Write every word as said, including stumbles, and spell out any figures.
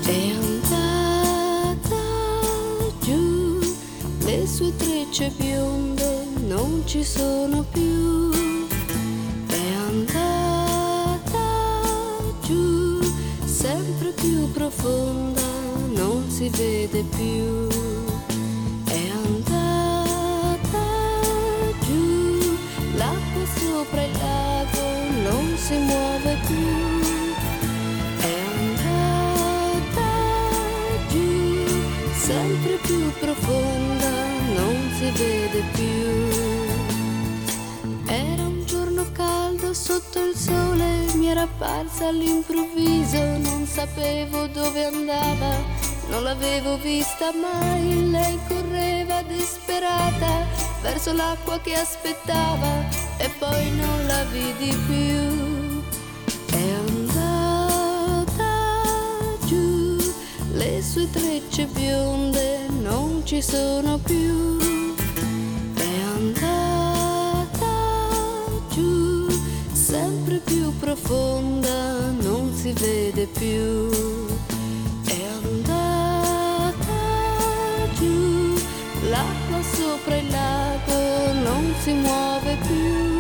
È andata giù, le sue trecce bionde non ci sono più. È andata giù, sempre più profonda, non si vede più. È andata giù, l'acqua sopra il lago non si muove più. Sempre più profonda, non si vede più. Era un giorno caldo sotto il sole, mi era apparsa all'improvviso, non sapevo dove andava, non l'avevo vista mai. Lei correva disperata verso l'acqua che aspettava e poi non la vidi più. È andata giù, le sue trecce bionde non ci sono più. È andata giù, sempre più profonda, non si vede più. È andata giù, l'acqua sopra il lago non si muove più.